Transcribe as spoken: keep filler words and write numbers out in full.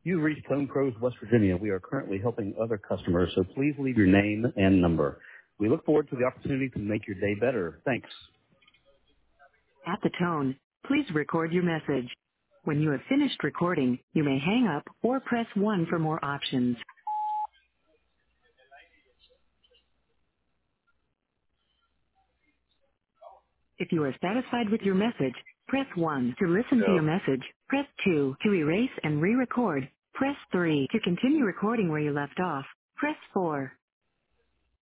You've reached Home Pros West Virginia. We are currently helping other customers, so please leave your name and number. We look forward to the opportunity to make your day better. Thanks. At the tone, please record your message. When you have finished recording, you may hang up or press one for more options. If you are satisfied with your message, press one. To listen to Yeah. your message, press two. To erase and re-record, press three. To continue recording where you left off, press four.